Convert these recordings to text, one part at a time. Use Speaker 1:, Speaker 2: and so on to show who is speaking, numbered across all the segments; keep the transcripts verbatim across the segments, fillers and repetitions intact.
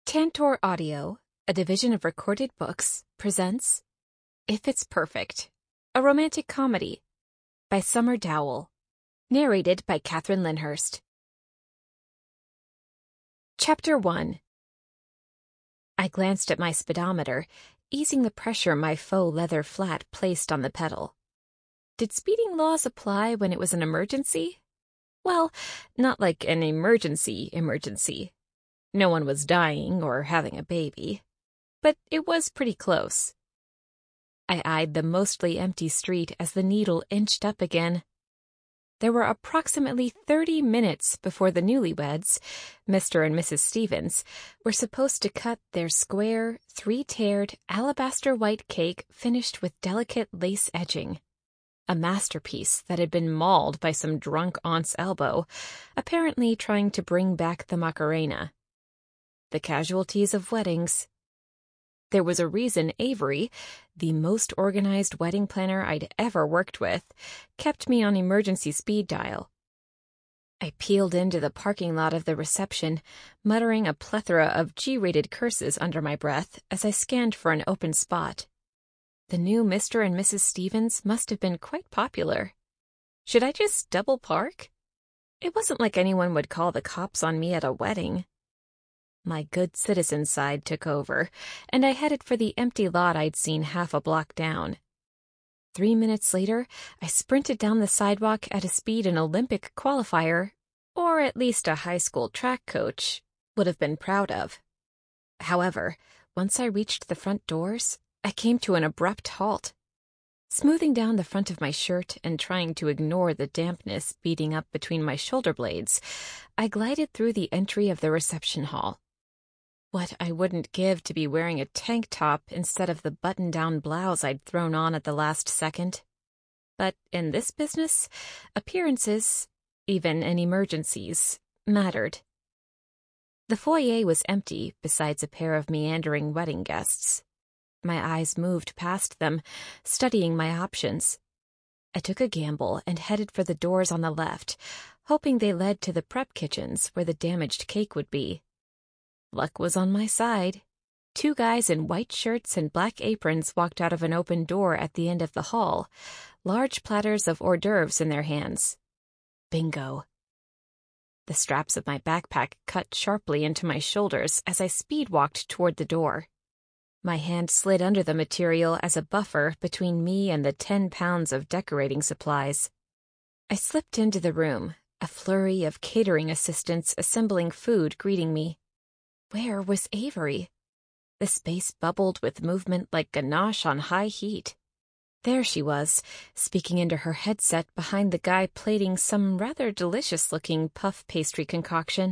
Speaker 1: Tantor Audio, a division of Recorded Books, presents If It's Perfect, a romantic comedy by Summer Dowell, narrated by Catherine Lyndhurst. Chapter one. I glanced at my speedometer, easing the pressure my faux leather flat placed on the pedal. Did speeding laws apply when it was an emergency? Well, not like an emergency emergency. No one was dying or having a baby, but it was pretty close. I eyed the mostly empty street as the needle inched up again. There were approximately thirty minutes before the newlyweds, Mister and Missus Stevens, were supposed to cut their square, three-tiered, alabaster white cake finished with delicate lace edging. A masterpiece that had been mauled by some drunk aunt's elbow, apparently trying to bring back the Macarena. The casualties of weddings. There was a reason Avery, the most organized wedding planner I'd ever worked with, kept me on emergency speed dial. I peeled into the parking lot of the reception, muttering a plethora of G-rated curses under my breath as I scanned for an open spot. The new Mister and Missus Stevens must have been quite popular. Should I just double park? It wasn't like anyone would call the cops on me at a wedding. My good citizen side took over, and I headed for the empty lot I'd seen half a block down. Three minutes later, I sprinted down the sidewalk at a speed an Olympic qualifier, or at least a high school track coach, would have been proud of. However, once I reached the front doors, I came to an abrupt halt. Smoothing down the front of my shirt and trying to ignore the dampness beating up between my shoulder blades, I glided through the entry of the reception hall. What I wouldn't give to be wearing a tank top instead of the button-down blouse I'd thrown on at the last second. But in this business, appearances, even in emergencies, mattered. The foyer was empty besides a pair of meandering wedding guests. My eyes moved past them, studying my options. I took a gamble and headed for the doors on the left, hoping they led to the prep kitchens where the damaged cake would be. Luck was on my side. Two guys in white shirts and black aprons walked out of an open door at the end of the hall, large platters of hors d'oeuvres in their hands. Bingo. The straps of my backpack cut sharply into my shoulders as I speed-walked toward the door. My hand slid under the material as a buffer between me and the ten pounds of decorating supplies. I slipped into the room, a flurry of catering assistants assembling food greeting me. Where was Avery? The space bubbled with movement like ganache on high heat. There she was, speaking into her headset behind the guy plating some rather delicious-looking puff pastry concoction.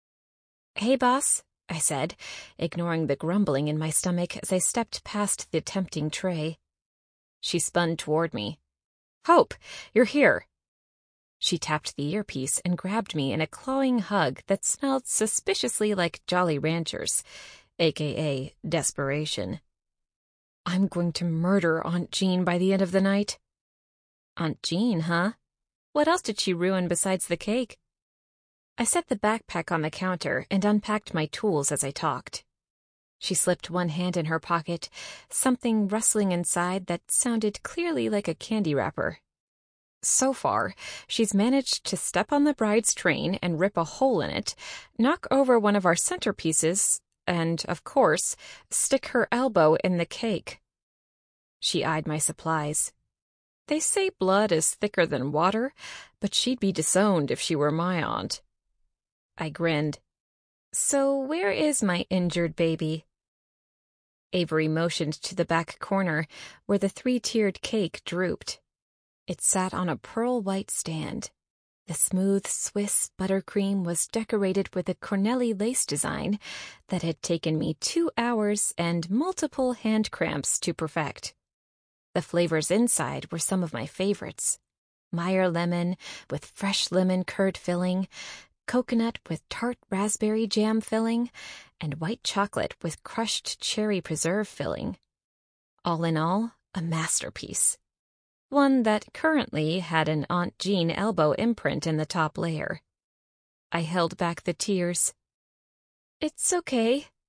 Speaker 1: "Hey, boss," I said, ignoring the grumbling in my stomach as I stepped past the tempting tray. She spun toward me. "Hope, you're here." She tapped the earpiece and grabbed me in a clawing hug that smelled suspiciously like Jolly Ranchers, aka desperation. "I'm going to murder Aunt Jean by the end of the night." Aunt Jean, huh? What else did she ruin besides the cake? I set the backpack on the counter and unpacked my tools as I talked. She slipped one hand in her pocket, something rustling inside that sounded clearly like a candy wrapper. So far, she's managed to step on the bride's train and rip a hole in it, knock over one of our centerpieces, and, of course, stick her elbow in the cake. She eyed my supplies. They say blood is thicker than water, but she'd be disowned if she were my aunt. I grinned. "So where is my injured baby?" Avery motioned to the back corner, where the three-tiered cake drooped. It sat on a pearl-white stand. The smooth Swiss buttercream was decorated with a Cornelli lace design that had taken me two hours and multiple hand cramps to perfect. The flavors inside were some of my favorites. Meyer lemon with fresh lemon curd filling, coconut with tart raspberry jam filling, and white chocolate with crushed cherry preserve filling. All in all, a masterpiece. One that currently had an Aunt Jean elbow imprint in the top layer. I held back the tears. "It's okay,"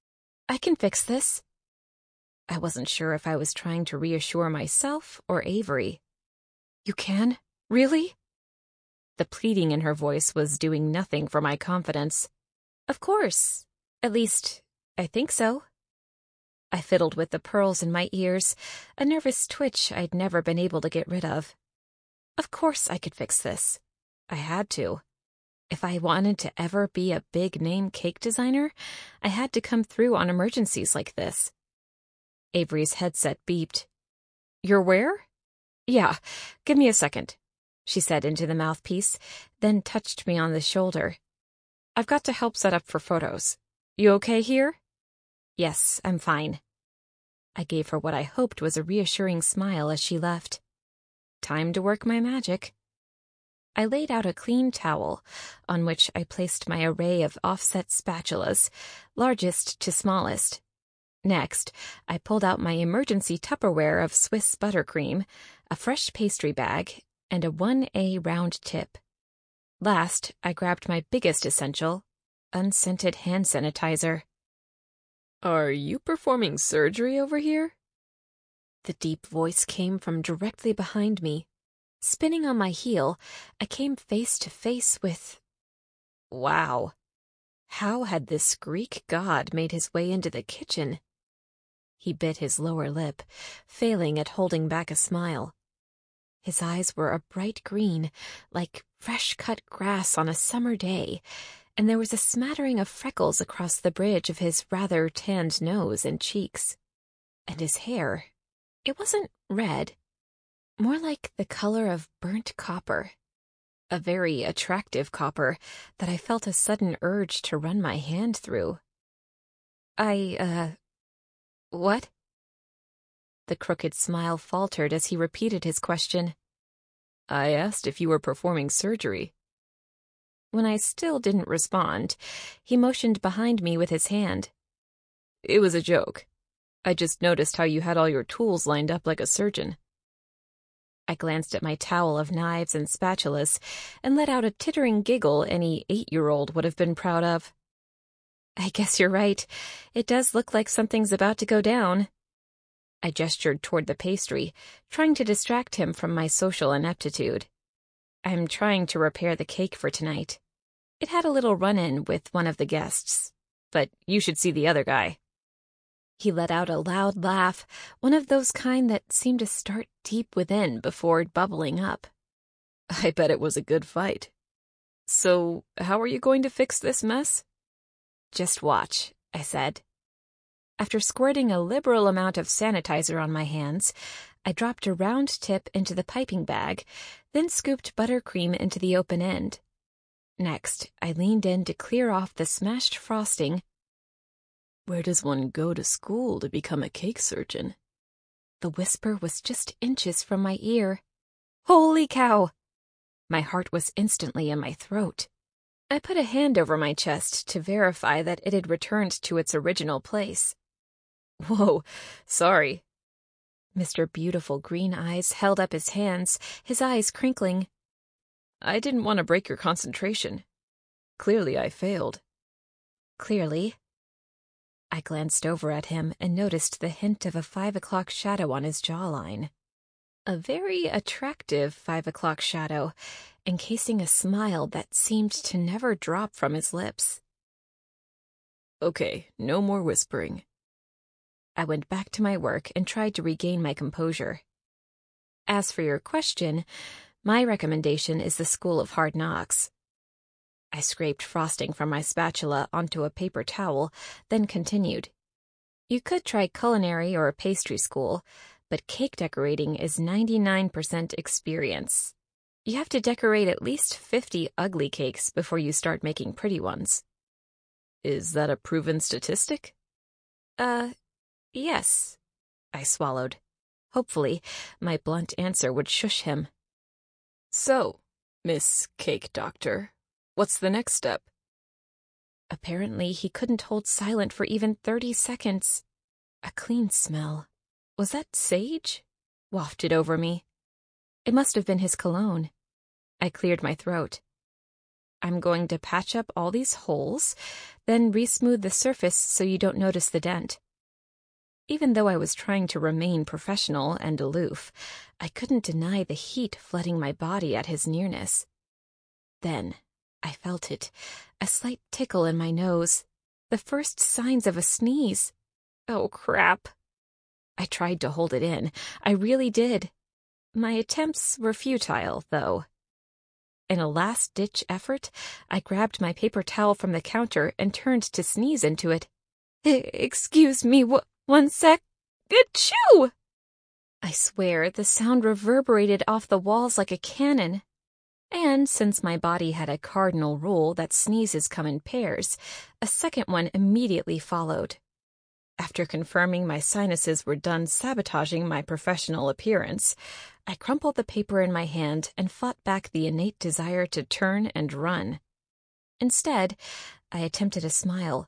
Speaker 1: I can fix this. I wasn't sure if I was trying to reassure myself or Avery. You can? Really? The pleading in her voice was doing nothing for my confidence. Of course. At least, I think so. I fiddled with the pearls in my ears, a nervous twitch I'd never been able to get rid of. Of course I could fix this. I had to. If I wanted to ever be a big-name cake designer, I had to come through on emergencies like this. Avery's headset beeped. You're where? Yeah, give me a second, she said into the mouthpiece, then touched me on the shoulder. I've got to help set up for photos. You okay here? Yes, I'm fine. I gave her what I hoped was a reassuring smile as she left. Time to work my magic. I laid out a clean towel, on which I placed my array of offset spatulas, largest to smallest. Next, I pulled out my emergency Tupperware of Swiss buttercream, a fresh pastry bag, and a one A round tip. Last, I grabbed my biggest essential, unscented hand sanitizer. Are you performing surgery over here? The deep voice came from directly behind me. Spinning on my heel, I came face to face with... Wow. How had this Greek god made his way into the kitchen? He bit his lower lip, failing at holding back a smile. His eyes were a bright green, like fresh-cut grass on a summer day, and there was a smattering of freckles across the bridge of his rather tanned nose and cheeks. And his hair, it wasn't red, more like the color of burnt copper. A very attractive copper that I felt a sudden urge to run my hand through. I, uh... What? The crooked smile faltered as he repeated his question. I asked if you were performing surgery. When I still didn't respond, he motioned behind me with his hand. It was a joke. I just noticed how you had all your tools lined up like a surgeon. I glanced at my towel of knives and spatulas and let out a tittering giggle any eight-year-old would have been proud of. I guess you're right. It does look like something's about to go down. I gestured toward the pastry, trying to distract him from my social ineptitude. I'm trying to repair the cake for tonight. It had a little run-in with one of the guests, but you should see the other guy. He let out a loud laugh, one of those kind that seem to start deep within before bubbling up. I bet it was a good fight. So, how are you going to fix this mess? Just watch, I said. After squirting a liberal amount of sanitizer on my hands, I dropped a round tip into the piping bag, then scooped buttercream into the open end. Next, I leaned in to clear off the smashed frosting. Where does one go to school to become a cake surgeon? The whisper was just inches from my ear. Holy cow! My heart was instantly in my throat. I put a hand over my chest to verify that it had returned to its original place. Whoa, sorry. Mister Beautiful Green Eyes held up his hands, his eyes crinkling. I didn't want to break your concentration. Clearly I failed. Clearly. I glanced over at him and noticed the hint of a five o'clock shadow on his jawline. A very attractive five o'clock shadow, encasing a smile that seemed to never drop from his lips. Okay, no more whispering. I went back to my work and tried to regain my composure. As for your question, my recommendation is the School of Hard Knocks. I scraped frosting from my spatula onto a paper towel, then continued. You could try culinary or pastry school, but cake decorating is ninety-nine percent experience. You have to decorate at least fifty ugly cakes before you start making pretty ones. Is that a proven statistic? Uh, yes. I swallowed. Hopefully, my blunt answer would shush him. So, Miss Cake Doctor, what's the next step? Apparently, he couldn't hold silent for even thirty seconds. A clean smell. Was that sage? Wafted over me. It must have been his cologne. I cleared my throat. I'm going to patch up all these holes, then re-smooth the surface so you don't notice the dent. Even though I was trying to remain professional and aloof, I couldn't deny the heat flooding my body at his nearness. Then I felt it, a slight tickle in my nose, the first signs of a sneeze. Oh, crap. I tried to hold it in. I really did. My attempts were futile, though. In a last-ditch effort, I grabbed my paper towel from the counter and turned to sneeze into it. Excuse me, w- one sec. Achoo! I swear the sound reverberated off the walls like a cannon. And since my body had a cardinal rule that sneezes come in pairs, a second one immediately followed. After confirming my sinuses were done sabotaging my professional appearance, I crumpled the paper in my hand and fought back the innate desire to turn and run. Instead, I attempted a smile.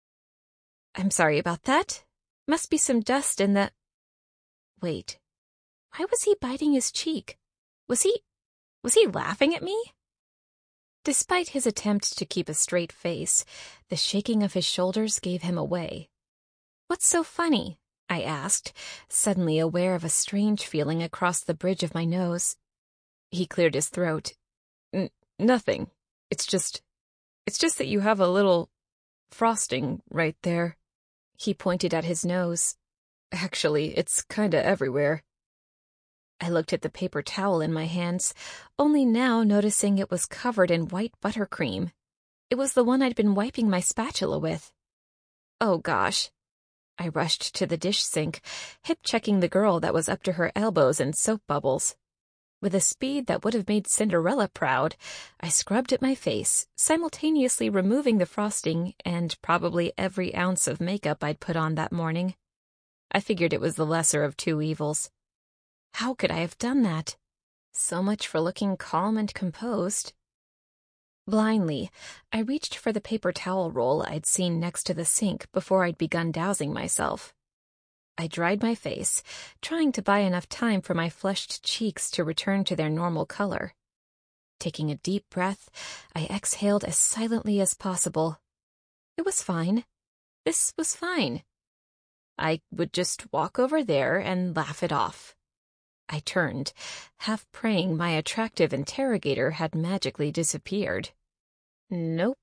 Speaker 1: I'm sorry about that. Must be some dust in the... Wait, why was he biting his cheek? Was he... was he laughing at me? Despite his attempt to keep a straight face, the shaking of his shoulders gave him away. What's so funny? I asked, suddenly aware of a strange feeling across the bridge of my nose. He cleared his throat. N- nothing. It's just... it's just that you have a little... frosting right there. He pointed at his nose. Actually, it's kinda everywhere. I looked at the paper towel in my hands, only now noticing it was covered in white buttercream. It was the one I'd been wiping my spatula with. Oh gosh. I rushed to the dish sink, hip-checking the girl that was up to her elbows in soap bubbles. With a speed that would have made Cinderella proud, I scrubbed at my face, simultaneously removing the frosting and probably every ounce of makeup I'd put on that morning. I figured it was the lesser of two evils. How could I have done that? So much for looking calm and composed. Blindly, I reached for the paper towel roll I'd seen next to the sink before I'd begun dousing myself. I dried my face, trying to buy enough time for my flushed cheeks to return to their normal color. Taking a deep breath, I exhaled as silently as possible. It was fine. This was fine. I would just walk over there and laugh it off. I turned, half praying my attractive interrogator had magically disappeared. Nope.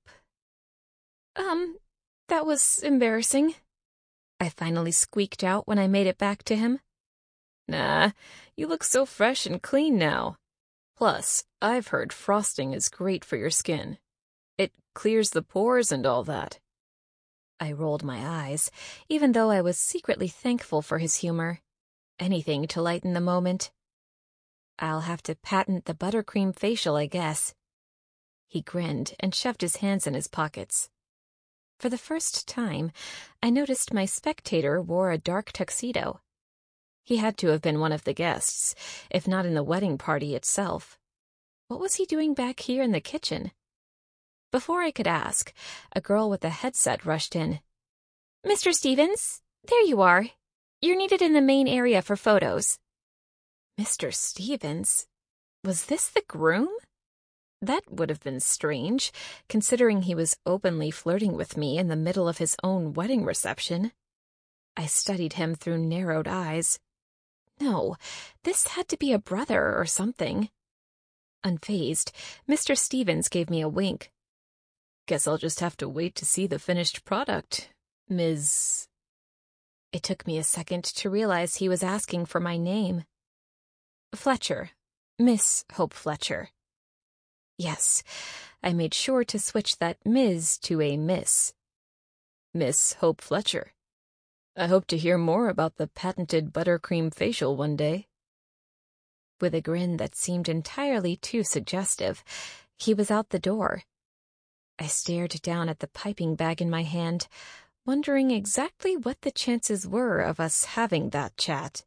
Speaker 1: Um, that was embarrassing. I finally squeaked out when I made it back to him. Nah, you look so fresh and clean now. Plus, I've heard frosting is great for your skin. It clears the pores and all that. I rolled my eyes, even though I was secretly thankful for his humor. Anything to lighten the moment. I'll have to patent the buttercream facial, I guess. He grinned and shoved his hands in his pockets. For the first time, I noticed my spectator wore a dark tuxedo. He had to have been one of the guests, if not in the wedding party itself. What was he doing back here in the kitchen? Before I could ask, a girl with a headset rushed in. Mister Stevens, there you are. You're needed in the main area for photos. Mister Stevens? Was this the groom? That would have been strange, considering he was openly flirting with me in the middle of his own wedding reception. I studied him through narrowed eyes. No, this had to be a brother or something. Unfazed, Mister Stevens gave me a wink. Guess I'll just have to wait to see the finished product, Miz It took me a second to realize he was asking for my name. Fletcher. Miss Hope Fletcher. Yes, I made sure to switch that Miz to a Miss. Miss Hope Fletcher. I hope to hear more about the patented buttercream facial one day. With a grin that seemed entirely too suggestive, he was out the door. I stared down at the piping bag in my hand, wondering exactly what the chances were of us having that chat.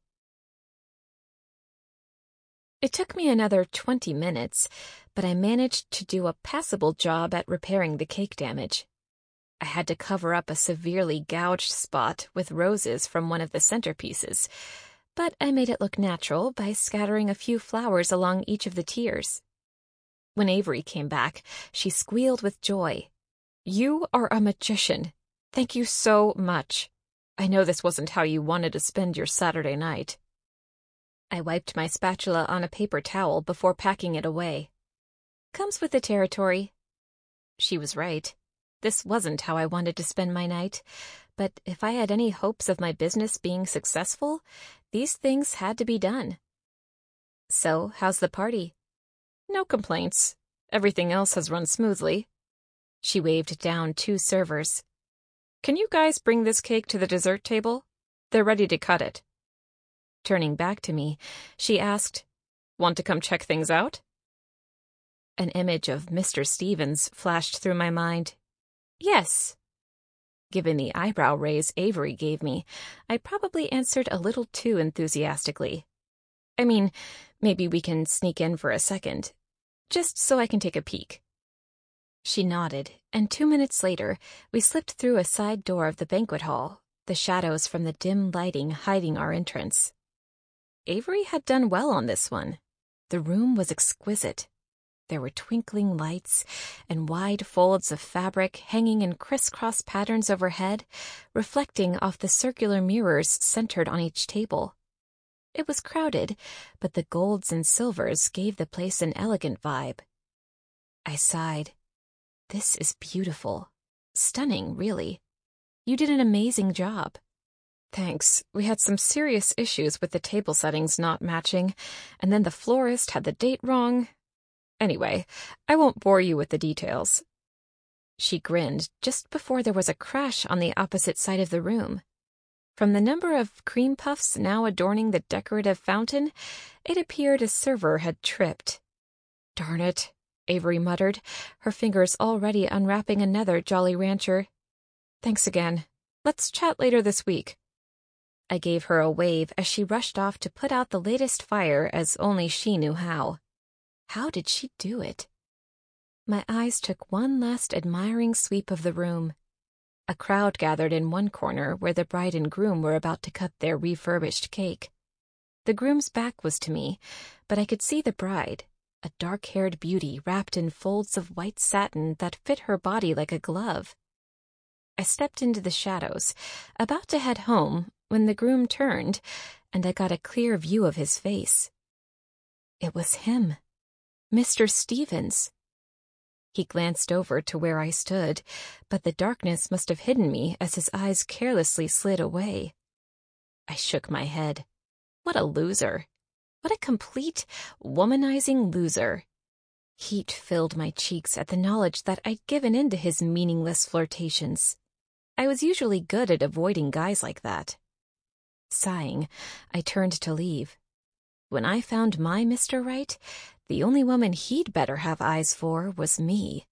Speaker 1: It took me another twenty minutes, but I managed to do a passable job at repairing the cake damage. I had to cover up a severely gouged spot with roses from one of the centerpieces, but I made it look natural by scattering a few flowers along each of the tiers. When Avery came back, she squealed with joy. "You are a magician. Thank you so much. I know this wasn't how you wanted to spend your Saturday night." I wiped my spatula on a paper towel before packing it away. "Comes with the territory." She was right. This wasn't how I wanted to spend my night, but if I had any hopes of my business being successful, these things had to be done. "So, how's the party?" "No complaints. Everything else has run smoothly." She waved down two servers. "Can you guys bring this cake to the dessert table? They're ready to cut it." Turning back to me, she asked, "Want to come check things out?" An image of Mister Stevens flashed through my mind. "Yes." Given the eyebrow raise Avery gave me, I probably answered a little too enthusiastically. "I mean, maybe we can sneak in for a second, just so I can take a peek." She nodded, and two minutes later, we slipped through a side door of the banquet hall, the shadows from the dim lighting hiding our entrance. Avery had done well on this one. The room was exquisite. There were twinkling lights and wide folds of fabric hanging in crisscross patterns overhead, reflecting off the circular mirrors centered on each table. It was crowded, but the golds and silvers gave the place an elegant vibe. I sighed. "This is beautiful. Stunning, really. You did an amazing job." "Thanks. We had some serious issues with the table settings not matching, and then the florist had the date wrong. Anyway, I won't bore you with the details." She grinned just before there was a crash on the opposite side of the room. From the number of cream puffs now adorning the decorative fountain, it appeared a server had tripped. "Darn it," Avery muttered, her fingers already unwrapping another Jolly Rancher. "Thanks again. Let's chat later this week." I gave her a wave as she rushed off to put out the latest fire as only she knew how. How did she do it? My eyes took one last admiring sweep of the room. A crowd gathered in one corner where the bride and groom were about to cut their refurbished cake. The groom's back was to me, but I could see the bride, a dark-haired beauty wrapped in folds of white satin that fit her body like a glove. I stepped into the shadows, about to head home, when the groom turned, and I got a clear view of his face. It was him. Mister Stevens. He glanced over to where I stood, but the darkness must have hidden me as his eyes carelessly slid away. I shook my head. What a loser. What a complete, womanizing loser. Heat filled my cheeks at the knowledge that I'd given in to his meaningless flirtations. I was usually good at avoiding guys like that. Sighing, I turned to leave. When I found my Mister Right, the only woman he'd better have eyes for was me.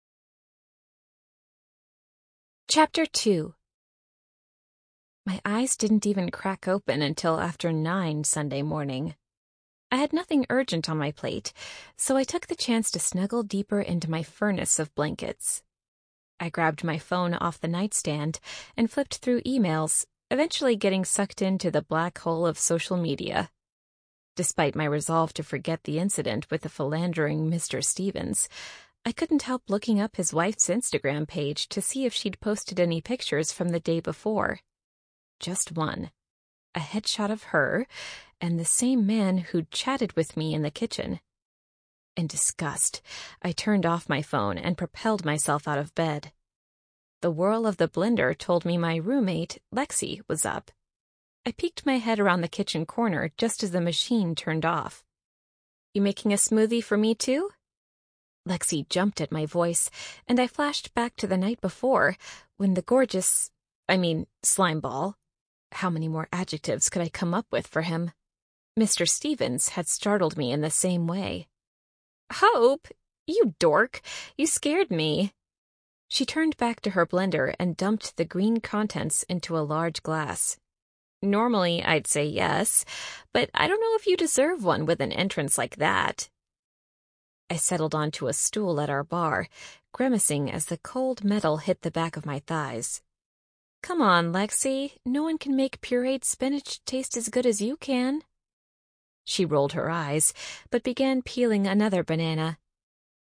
Speaker 1: Chapter two. My eyes didn't even crack open until after nine Sunday morning. I had nothing urgent on my plate, so I took the chance to snuggle deeper into my furnace of blankets. I grabbed my phone off the nightstand and flipped through emails, eventually getting sucked into the black hole of social media. Despite my resolve to forget the incident with the philandering Mister Stevens, I couldn't help looking up his wife's Instagram page to see if she'd posted any pictures from the day before. Just one. A headshot of her and the same man who'd chatted with me in the kitchen. In disgust, I turned off my phone and propelled myself out of bed. The whirl of the blender told me my roommate, Lexi, was up. I peeked my head around the kitchen corner just as the machine turned off. "You making a smoothie for me too?" Lexi jumped at my voice, and I flashed back to the night before, when the gorgeous, I mean, slimeball, how many more adjectives could I come up with for him? Mister Stevens had startled me in the same way. "Hope, you dork, you scared me." She turned back to her blender and dumped the green contents into a large glass. "Normally I'd say yes, but I don't know if you deserve one with an entrance like that." I settled onto a stool at our bar, grimacing as the cold metal hit the back of my thighs. "Come on, Lexi, no one can make pureed spinach taste as good as you can." She rolled her eyes, but began peeling another banana.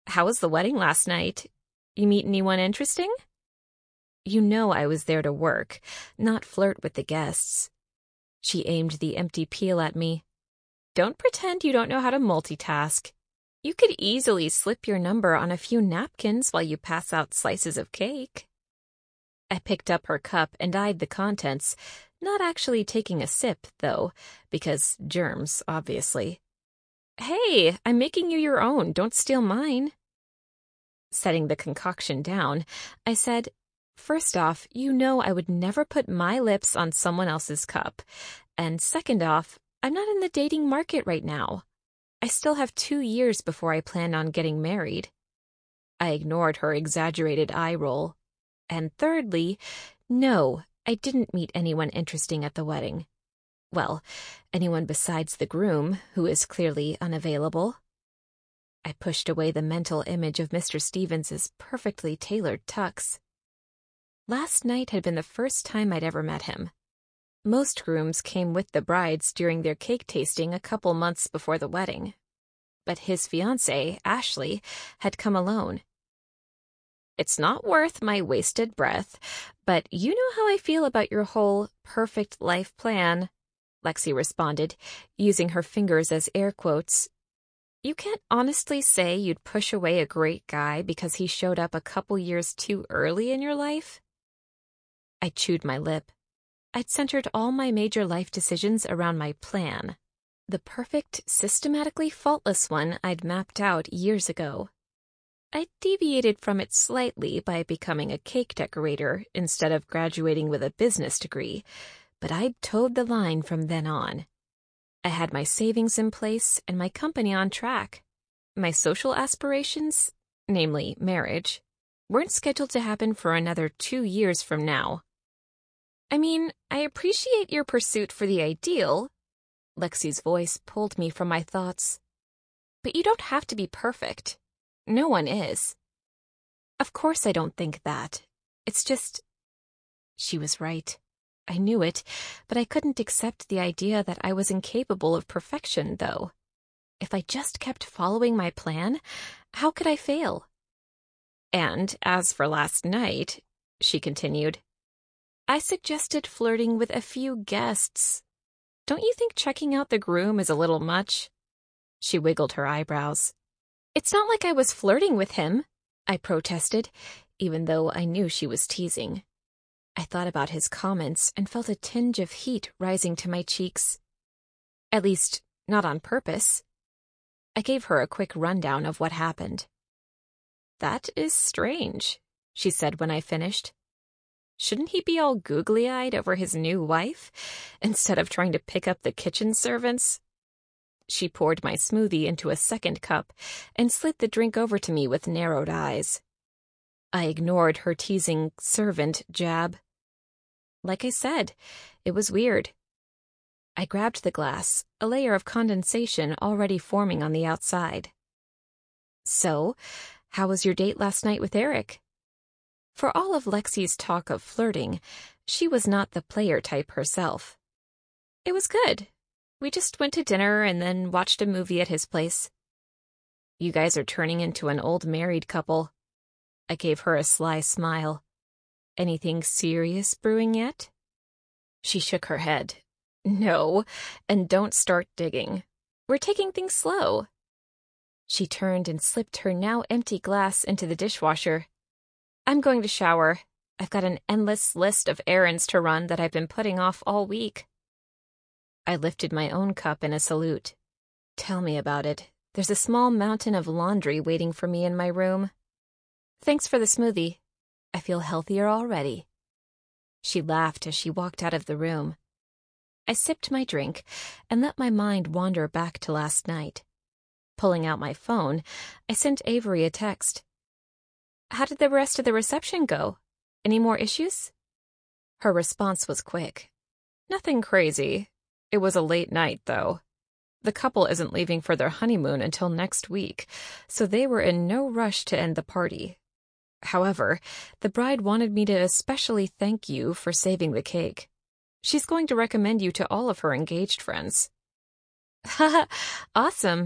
Speaker 1: How was the wedding last night? You meet anyone interesting? You know I was there to work, not flirt with the guests. She aimed the empty peel at me. Don't pretend you don't know how to multitask. You could easily slip your number on a few napkins while you pass out slices of cake. I picked up her cup and eyed the contents, not actually taking a sip, though, because germs, obviously. Hey, I'm making you your own. Don't steal mine. Setting the concoction down, I said, First off, you know I would never put my lips on someone else's cup. And second off, I'm not in the dating market right now. I still have two years before I plan on getting married. I ignored her exaggerated eye roll. And thirdly, no, I didn't meet anyone interesting at the wedding. Well, anyone besides the groom, who is clearly unavailable. I pushed away the mental image of Mister Stevens's perfectly tailored tux. Last night had been the first time I'd ever met him. Most grooms came with the brides during their cake tasting a couple months before the wedding. But his fiancée, Ashley, had come alone. It's not worth my wasted breath, but you know how I feel about your whole perfect life plan, Lexi responded, using her fingers as air quotes. You can't honestly say you'd push away a great guy because he showed up a couple years too early in your life? I chewed my lip. I'd centered all my major life decisions around my plan, the perfect, systematically faultless one I'd mapped out years ago. I deviated from it slightly by becoming a cake decorator instead of graduating with a business degree, but I'd towed the line from then on. I had my savings in place and my company on track. My social aspirations, namely marriage, weren't scheduled to happen for another two years from now. I mean, I appreciate your pursuit for the ideal. Lexi's voice pulled me from my thoughts. But you don't have to be perfect. No one is. Of course I don't think that. It's just... She was right. I knew it, but I couldn't accept the idea that I was incapable of perfection, though. If I just kept following my plan, how could I fail? And as for last night, she continued, I suggested flirting with a few guests. Don't you think checking out the groom is a little much? She wiggled her eyebrows. It's not like I was flirting with him, I protested, even though I knew she was teasing. I thought about his comments and felt a tinge of heat rising to my cheeks. At least, not on purpose. I gave her a quick rundown of what happened. That is strange, she said when I finished. Shouldn't he be all googly-eyed over his new wife, instead of trying to pick up the kitchen servants? She poured my smoothie into a second cup and slid the drink over to me with narrowed eyes. I ignored her teasing servant jab. Like I said, it was weird. I grabbed the glass, a layer of condensation already forming on the outside. So, how was your date last night with Eric? For all of Lexi's talk of flirting, she was not the player type herself. It was good. We just went to dinner and then watched a movie at his place. You guys are turning into an old married couple. I gave her a sly smile. Anything serious brewing yet? She shook her head. No, and don't start digging. We're taking things slow. She turned and slipped her now empty glass into the dishwasher. I'm going to shower. I've got an endless list of errands to run that I've been putting off all week. I lifted my own cup in a salute. Tell me about it. There's a small mountain of laundry waiting for me in my room. Thanks for the smoothie. I feel healthier already. She laughed as she walked out of the room. I sipped my drink and let my mind wander back to last night. Pulling out my phone, I sent Avery a text. How did the rest of the reception go? Any more issues? Her response was quick. Nothing crazy. It was a late night, though. The couple isn't leaving for their honeymoon until next week, so they were in no rush to end the party. However, the bride wanted me to especially thank you for saving the cake. She's going to recommend you to all of her engaged friends. Haha, awesome.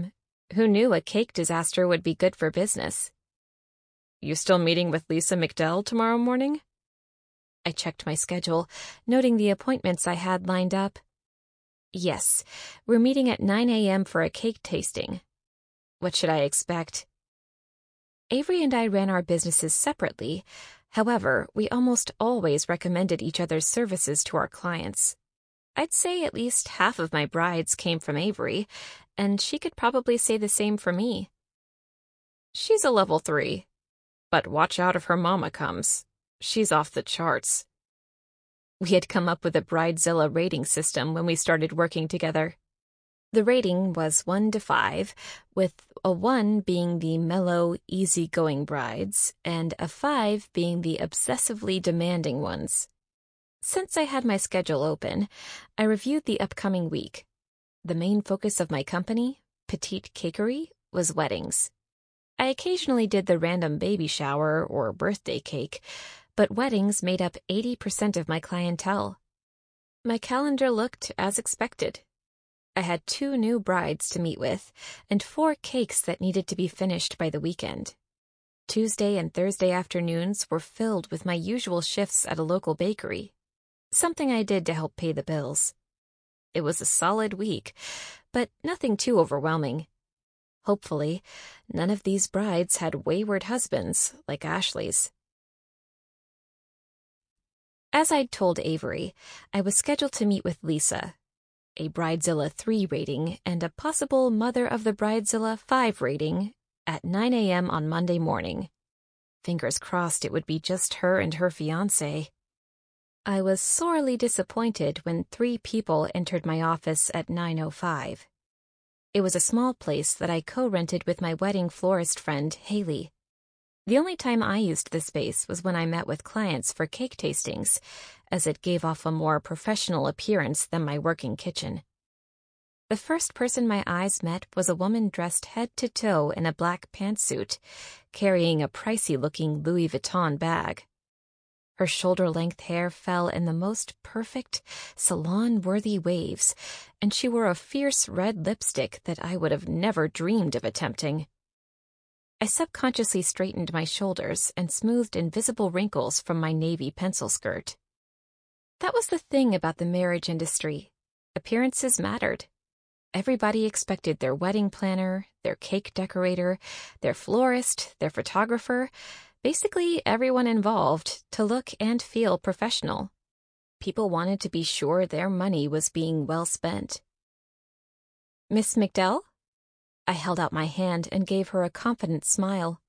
Speaker 1: Who knew a cake disaster would be good for business?
Speaker 2: You still meeting with Lisa McDell tomorrow morning?
Speaker 1: I checked my schedule, noting the appointments I had lined up. Yes, we're meeting at nine a m for a cake tasting. What should I expect? Avery and I ran our businesses separately. However, we almost always recommended each other's services to our clients. I'd say at least half of my brides came from Avery, and she could probably say the same for me.
Speaker 2: She's a level three, but watch out if her mama comes. She's off the charts.
Speaker 1: We had come up with a Bridezilla rating system when we started working together. The rating was one to five, with a one being the mellow, easygoing brides, and a five being the obsessively demanding ones. Since I had my schedule open, I reviewed the upcoming week. The main focus of my company, Petite Cakery, was weddings. I occasionally did the random baby shower or birthday cake, but weddings made up eighty percent of my clientele. My calendar looked as expected. I had two new brides to meet with, and four cakes that needed to be finished by the weekend. Tuesday and Thursday afternoons were filled with my usual shifts at a local bakery, something I did to help pay the bills. It was a solid week, but nothing too overwhelming. Hopefully, none of these brides had wayward husbands like Ashley's. As I'd told Avery, I was scheduled to meet with Lisa, a Bridezilla three rating and a possible Mother of the Bridezilla five rating, at nine a m on Monday morning. Fingers crossed it would be just her and her fiancé. I was sorely disappointed when three people entered my office at nine oh five. It was a small place that I co-rented with my wedding florist friend, Haley. The only time I used the space was when I met with clients for cake tastings, as it gave off a more professional appearance than my working kitchen. The first person my eyes met was a woman dressed head to toe in a black pantsuit, carrying a pricey-looking Louis Vuitton bag. Her shoulder-length hair fell in the most perfect, salon-worthy waves, and she wore a fierce red lipstick that I would have never dreamed of attempting. I subconsciously straightened my shoulders and smoothed invisible wrinkles from my navy pencil skirt. That was the thing about the marriage industry. Appearances mattered. Everybody expected their wedding planner, their cake decorator, their florist, their photographer, basically everyone involved, to look and feel professional. People wanted to be sure their money was being well spent. Miss McDell? I held out my hand and gave her a confident smile.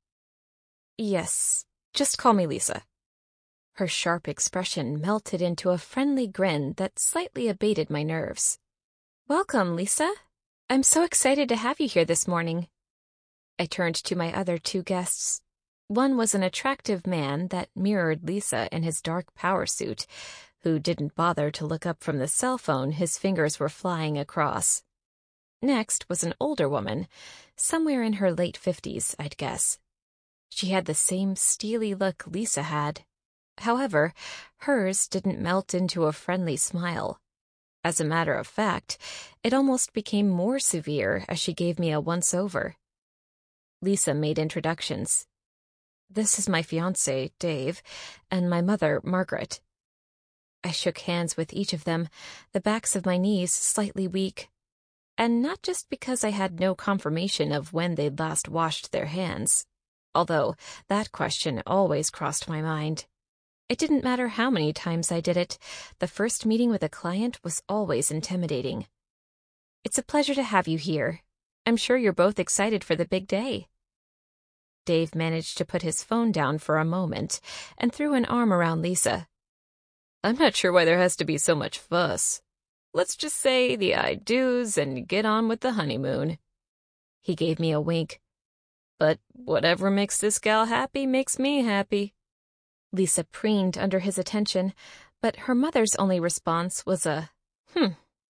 Speaker 1: Yes, just call me Lisa. Her sharp expression melted into a friendly grin that slightly abated my nerves. Welcome, Lisa. I'm so excited to have you here this morning. I turned to my other two guests. One was an attractive man that mirrored Lisa in his dark power suit, who didn't bother to look up from the cell phone his fingers were flying across. Next was an older woman, somewhere in her late fifties, I'd guess. She had the same steely look Lisa had. However, hers didn't melt into a friendly smile. As a matter of fact, it almost became more severe as she gave me a once-over. Lisa made introductions. This is my fiancé, Dave, and my mother, Margaret. I shook hands with each of them, the backs of my knees slightly weak. And not just because I had no confirmation of when they'd last washed their hands, although that question always crossed my mind. It didn't matter how many times I did it, the first meeting with a client was always intimidating. It's a pleasure to have you here. I'm sure you're both excited for the big day. Dave managed to put his phone down for a moment and threw an arm around Lisa.
Speaker 2: I'm not sure why there has to be so much fuss. Let's just say the I-do's and get on with the honeymoon.
Speaker 1: He gave me a wink.
Speaker 2: But whatever makes this gal happy makes me happy.
Speaker 1: Lisa preened under his attention, but her mother's only response was a, hmm.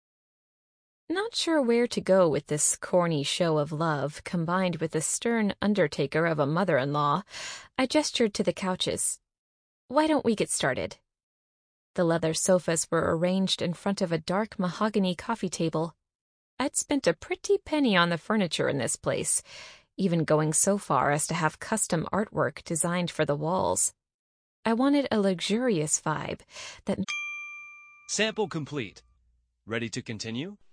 Speaker 1: Not sure where to go with this corny show of love combined with the stern undertaker of a mother-in-law, I gestured to the couches. Why don't we get started? The leather sofas were arranged in front of a dark mahogany coffee table. I'd spent a pretty penny on the furniture in this place, even going so far as to have custom artwork designed for the walls. I wanted a luxurious vibe that...
Speaker 3: Sample complete. Ready to continue?